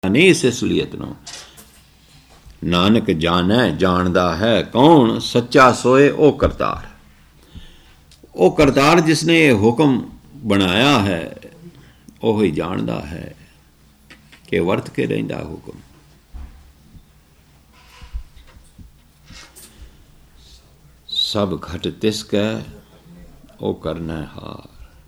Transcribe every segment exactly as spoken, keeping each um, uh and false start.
नहीं इस असलियत नूं। नानक जानै जानदा है कौन, सच्चा सोए ओ करतार। ओ करतार जिसने ये हुक्म बनाया है वो ही जानदा है कि वर्त के रहिंदा हुक्म। सब घट तिस कै ओ करना हार।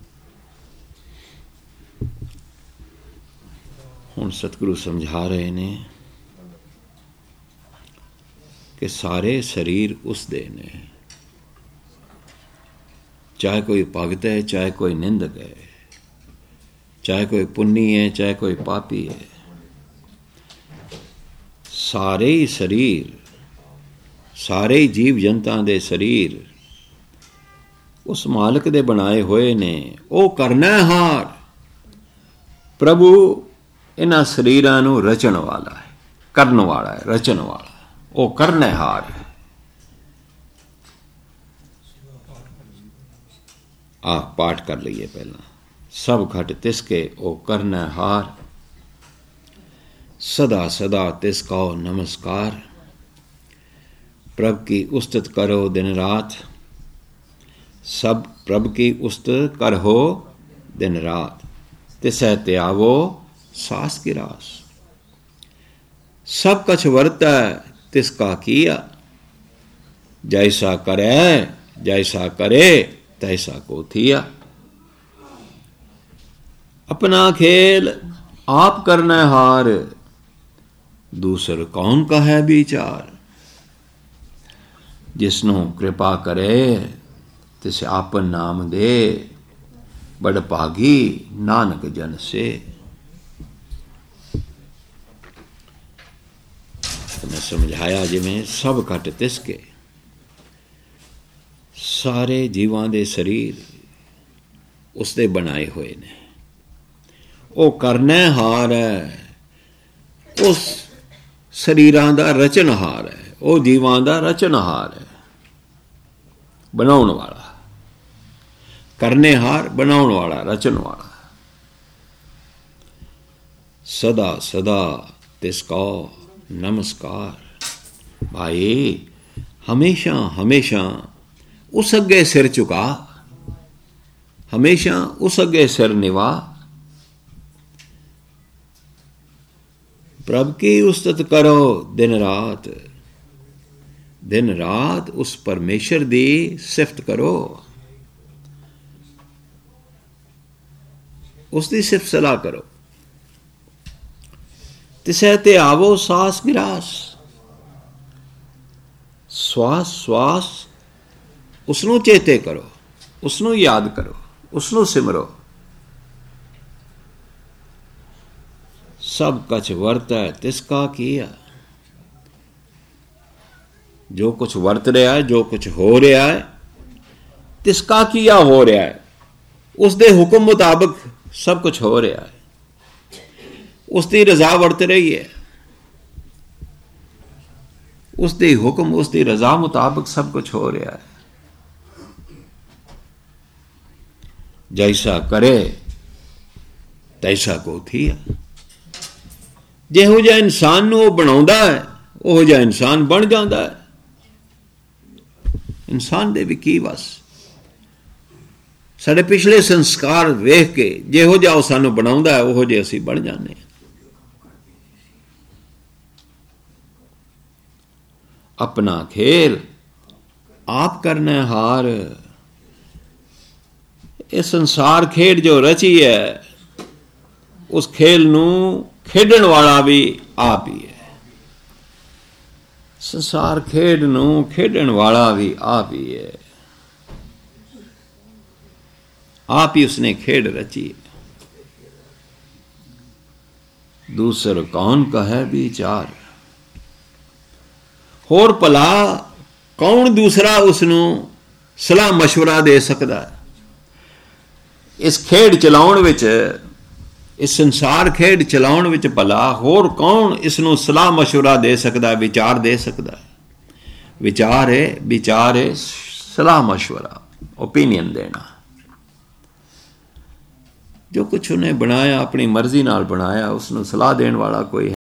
हुण सतगुरु समझा रहे ने कि सारे शरीर उस दे ने, चाहे कोई भगत है चाहे कोई निंदक है, चाहे कोई पुन्नी है चाहे कोई पापी है, सारे ही शरीर सारे ही जीव जंता दे शरीर उस मालिक दे बनाए हुए ने। वो करना हार। प्रभु इन्हां शरीरां नूं रचण वाला है, करन वाला है, रचण वाला है, वो करने हार है। आ पाठ कर लीए पहला। सब घट तिसके ओ करने हार, सदा सदा तिसका नमस्कार। प्रभ की उस्तत करो दिन रात, सब प्रभ की उस्तत करहो दिन रात। तिसै त्यावो सास गिरास, सब कछ वर्तै तिसका किया। जैसा करे जैसा करे तैसा को थिया। अपना खेल आप करना हार, दूसर कौन का है विचार। जिसनों कृपा करे तिसे आपन नाम दे, बड़ भागी नानक जन से। तो मैं समझाया जिमें सब घट तिसके, सारे जीवां दे शरीर उसदे बनाए हुए ने। वो करने हार है, उस शरीरां दा रचनहार है, वो जीवां दा रचनहार है, बनाउण वाला। करने हार बनाउण वाला, रचन वाला। सदा सदा तिसका नमस्कार। भाई हमेशा हमेशा उस अगे सिर झुका, हमेशा उस अगे सिर निवा। प्रभ की उस्तत करो दिन रात, दिन रात उस परमेश्वर दी सिफत करो, उसकी सिर्फ सलाह करो। तिसै ते आवो सास गिरास, श्वास श्वास उसनों चेते करो, उसनों याद करो, उसनों सिमरो। सब कछ वर्त है तिसका किया। जो कुछ वर्त रहा है, जो कुछ हो रहा है, तिसका किया हो रहा है। उसके हुक्म मुताबिक सब कुछ हो रहा है, उसकी रजा वर्त रही है, उसके हुक्म उसकी रजा मुताबिक सब कुछ हो रहा है। जैसा करे तैसा को थिया। जिहो जिहा इंसान नूं बनाउंदा है उहो जिहा इंसान बन जाता है। इंसान दे भी की वस। साडे पिछले संस्कार वेख के जिहो जिहा सानू बनाउंदा है उहो जिहे असीं बन जाने। अपना खेल आप करना हार। ये संसार खेड जो रची है, उस खेल नूं खेडण वाला भी आप ही है। संसार खेड नूं खेडण वाला भी आप ही है। आप ही उसने खेड रची। दूसर कौन कहे विचार। होर भला कौन दूसरा उसनूं सलाह मशवरा दे सकदा है। इस खेड चलाउण विच, इस संसार खेड चलाउण विच भला होर कौन इसनूं सलाह मशवरा दे सकदा है, विचार दे सकदा है। विचार है विचार है सलाह मशवरा, ओपीनियन देना। ਜੋ ਕੁਛ ਉਹਨੇ ਬਣਾਇਆ ਆਪਣੀ ਮਰਜ਼ੀ ਨਾਲ ਬਣਾਇਆ, ਉਸਨੂੰ ਸਲਾਹ ਦੇਣ ਵਾਲਾ ਕੋਈ